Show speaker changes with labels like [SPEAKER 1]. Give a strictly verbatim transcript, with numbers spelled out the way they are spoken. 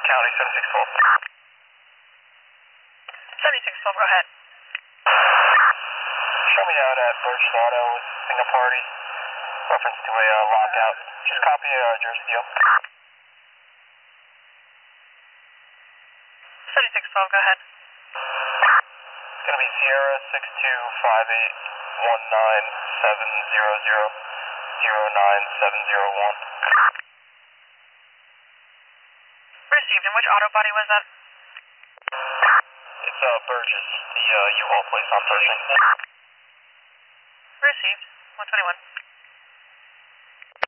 [SPEAKER 1] County, seventy-six twelve.
[SPEAKER 2] seventy-six twelve, go ahead.
[SPEAKER 1] Show me out at Birch Auto with single party. Reference to a uh, lockout. Just copy a uh, Jersey deal.
[SPEAKER 2] seventy-six twelve, go ahead.
[SPEAKER 1] It's going to be Sierra six two five eight one nine seven zero zero zero nine seven zero one.
[SPEAKER 2] Received. And which auto body was that?
[SPEAKER 1] It's uh, Burgess, the uh, U-Haul place I'm searching.
[SPEAKER 2] Received. one twenty-one.